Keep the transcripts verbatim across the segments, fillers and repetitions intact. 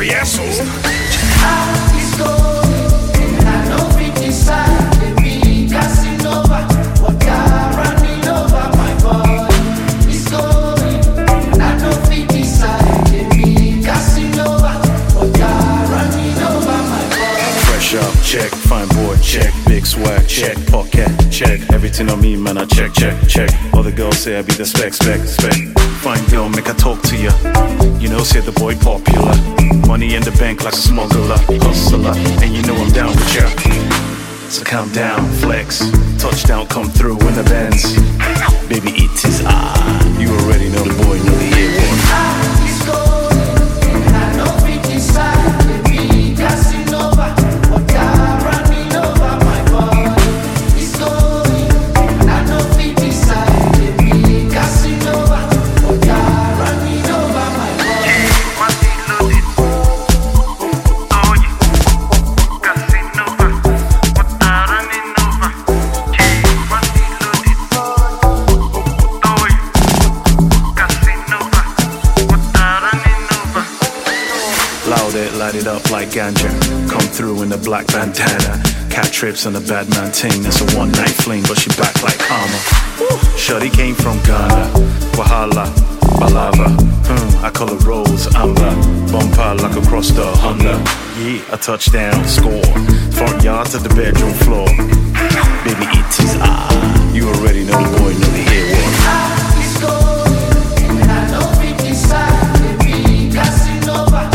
check, fine boy, check, big swag, check, pocket, check, everything on me, man, I check, check, check. All the girls say I be the spec, spec, spec. Fine girl, make I talk to ya. You know, say the boy popular. Money in the bank like a smuggler, hustler, and you know I'm down with ya. So calm down, flex, touchdown, come through in the Benz. Baby, it is I. You already know the boy, know the year one. I is going, and I know we decide. Baby, Casanova, what you're running over my body. It's going, and I know we decide. Baby, Casanova, what you're running over my body. Oh yeah, Casanova, what you're running over. Loud it, light it up like ganja. Come through in the black bandana. Cat trips on a bad man ting. It's a one night fling, but she back like karma. Shorty came from Ghana. Wahala, Balava. Hmm, I call her Rose Amber. Bumper like across the Honda. Yeah, a touchdown score. Front yard to the bedroom floor. Baby, it is I. You already know the boy, know the year one. I is going, and I know we decide. Baby, Casanova.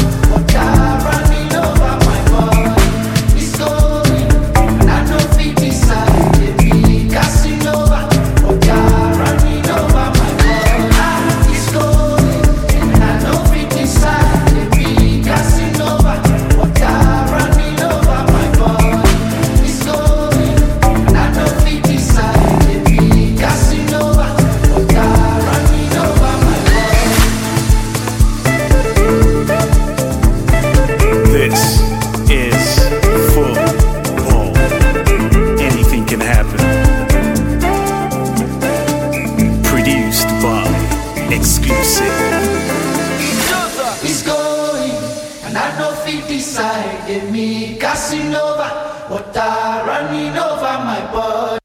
Casanova, what are running over my body.